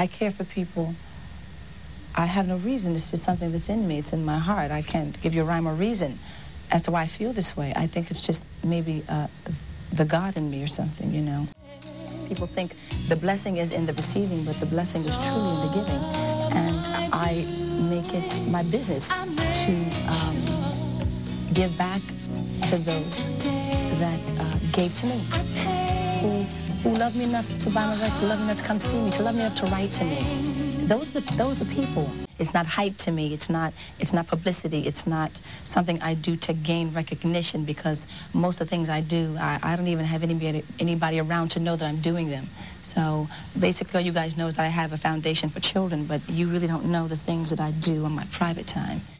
I care for people. I have no reason. It's just something that's in me. It's in my heart. I can't give you a rhyme or reason as to why I feel this way. I think it's just maybe the God in me or something, you know. People think the blessing is in the receiving, but the blessing is truly in the giving. And I make it my business to give back to those that gave to me, who loved me enough to buy my record, who loved me enough to come see me, to love me enough to write to me. Those are people. It's not hype to me. It's not publicity. It's not something I do to gain recognition, because most of the things I do, I don't even have anybody around to know that I'm doing them. So basically all you guys know is that I have a foundation for children, but you really don't know the things that I do on my private time.